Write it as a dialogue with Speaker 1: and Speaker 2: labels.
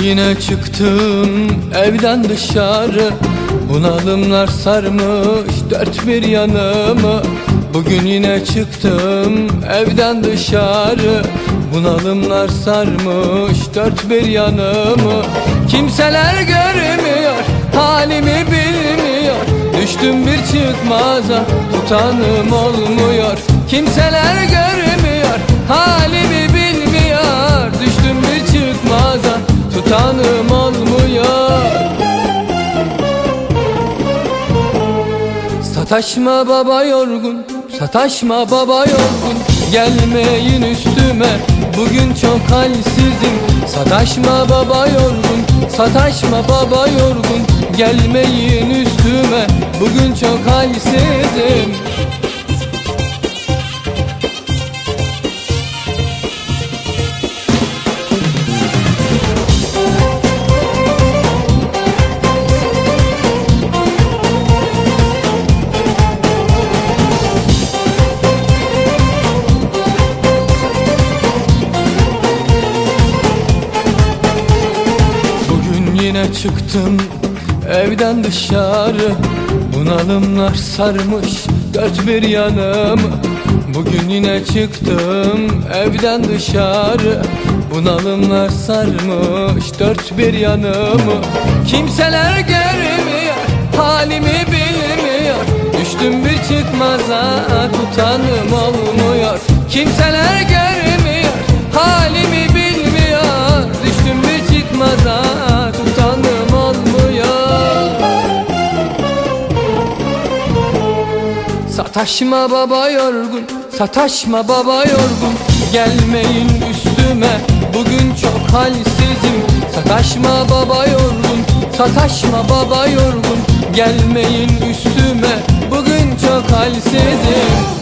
Speaker 1: yine çıktım evden dışarı. Bunalımlar sarmış dört bir yanımı. Bugün yine çıktım evden dışarı. Bunalımlar sarmış dört bir yanımı. Kimseler görmüyor, halimi bilmiyor. Düştüm bir çıkmaza, tutanım olmuyor. Kimseler görmüyor, halimi bilmiyor. Düştüm bir çıkmaza, tutanım olmuyor. Sataşma baba yorgun, sataşma baba yorgun. Gelmeyin üstüme, bugün çok halsizim. Sataşma baba yorgun, sataşma baba yorgun. Gelmeyin üstüme, bugün çok halsizim. Yine çıktım evden dışarı. Bunalımlar sarmış dört bir yanımı. Bugün yine çıktım evden dışarı. Bunalımlar sarmış dört bir yanımı. Kimseler görmüyor, halimi bilmiyor. Düştüm bir çıkmaza, tutanım olmuyor. Kimseler görmüyor, halimi bilmiyor. Düştüm bir çıkmaza, tutanım olmuyor. Sataşma baba yorgun, sataşma baba yorgun. Gelmeyin üstüme, bugün çok halsizim. Sataşma baba yorgun, sataşma baba yorgun. Gelmeyin üstüme, bugün çok halsizim.